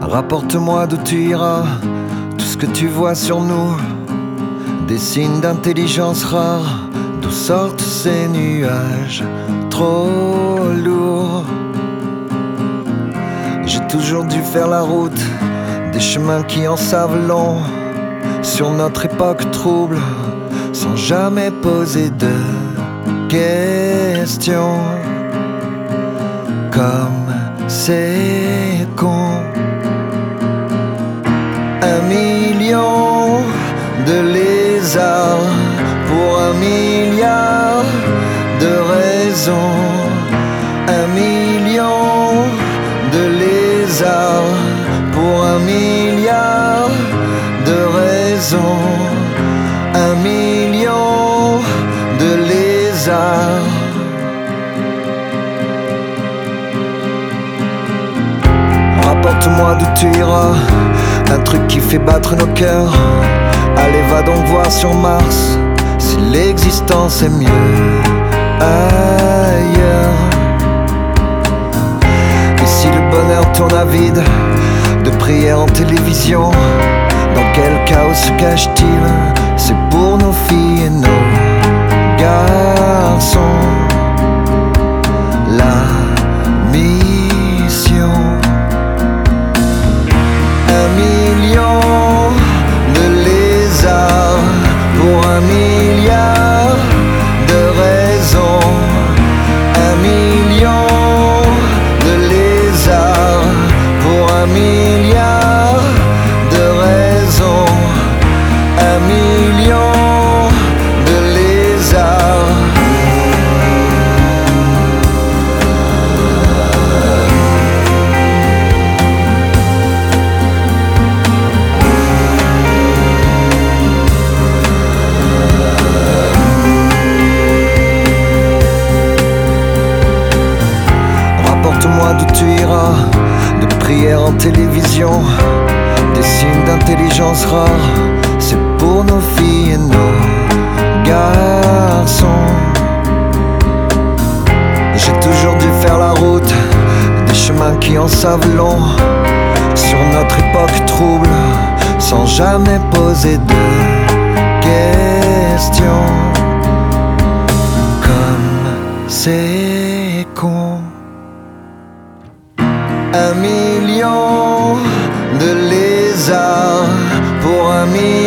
Rapporte-moi d'où tu iras, tout ce que tu vois sur nous, des signes d'intelligence rare, d'où sortent ces nuages trop lourds. J'ai toujours dû faire la route, des chemins qui en savent long, sur notre époque trouble, sans jamais poser de questions. Comme c'est con, 1 million de lézards pour 1 milliard de raisons. 1 million de lézards pour 1 milliard de raisons. 1 million de lézards. Rapporte-moi d'où tu iras, un truc qui fait battre nos cœurs. Allez, va donc voir sur Mars si l'existence est mieux ailleurs. Et si le bonheur tourne à vide, de prières en télévision, dans quel chaos se cache-t-il? C'est pour nos filles et nos garçons. La mission. 1 million de lézards pour 1 milliard de raisons. 1 million de lézards pour 1 milliard de raisons. 1 million de lézards. Rapporte-moi d'où tu iras, de prières en télévision, des signes d'intelligence rare. C'est pour nos filles et nos garçons. J'ai toujours dû faire la route, des chemins qui en savent long, sur notre époque trouble, sans jamais poser de questions. Comme c'est con. 1 million de lézards pour 1 milliard